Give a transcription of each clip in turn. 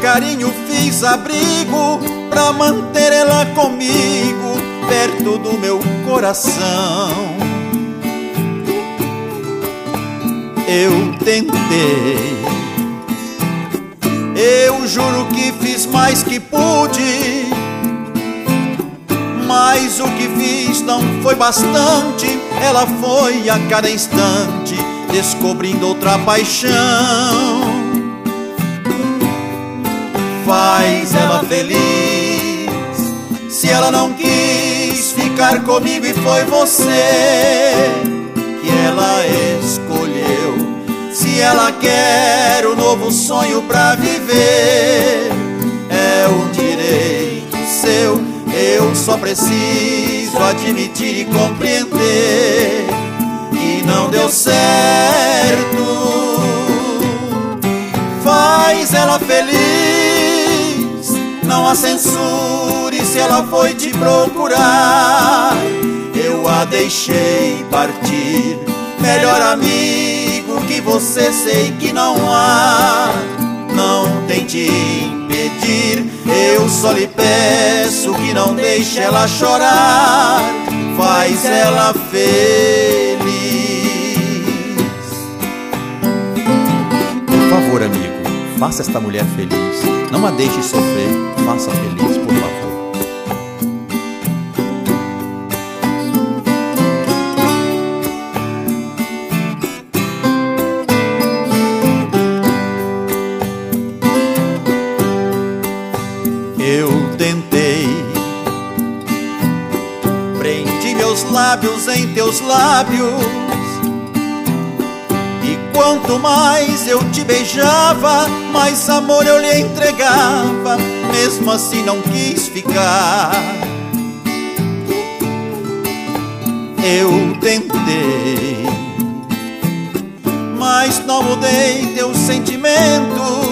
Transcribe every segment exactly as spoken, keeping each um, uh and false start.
carinho fiz abrigo pra manter ela comigo, perto do meu coração. Eu tentei, eu juro que fiz mais que pude, mas o que fiz não foi bastante. Ela foi a cada instante descobrindo outra paixão. Faz ela feliz, se ela não quis ficar comigo e foi você que ela escolheu. Se ela quer um novo sonho pra viver, é um direito seu. Eu só preciso admitir e compreender que não deu certo. Faz ela feliz, não a censure se ela foi te procurar. Eu a deixei partir, melhor amigo que você, sei que não há. Não tente impedir, eu só lhe peço que não deixe ela chorar. Faz ela feliz. Por favor, amigo, faça esta mulher feliz. Não a deixe sofrer, faça feliz, por favor. Eu tentei, prendi meus lábios em teus lábios, e quanto mais eu te beijava, mais amor eu lhe entregava. Mesmo assim não quis ficar. Eu tentei, mas não mudei teus sentimentos.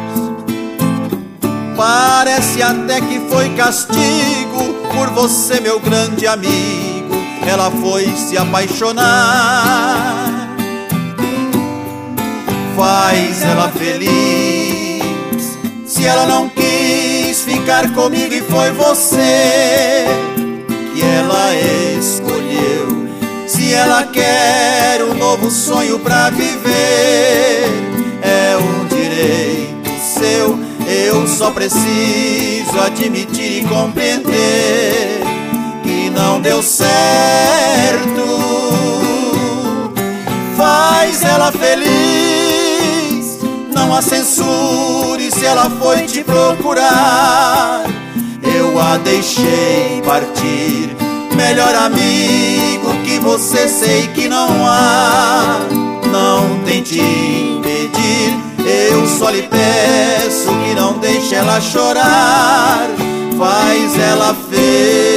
Parece até que foi castigo por você, meu grande amigo. Ela foi se apaixonar. Faz ela feliz, se ela não quis ficar comigo e foi você que ela escolheu. Se ela quer um novo sonho pra viver, é um direito seu. Eu só preciso admitir e compreender que não deu certo. Faz ela feliz, não a censure se ela foi te procurar. Eu a deixei partir, melhor amigo que você, sei que não há. Não tente impedir, eu só lhe peço que não deixe ela chorar. Faz ela feliz.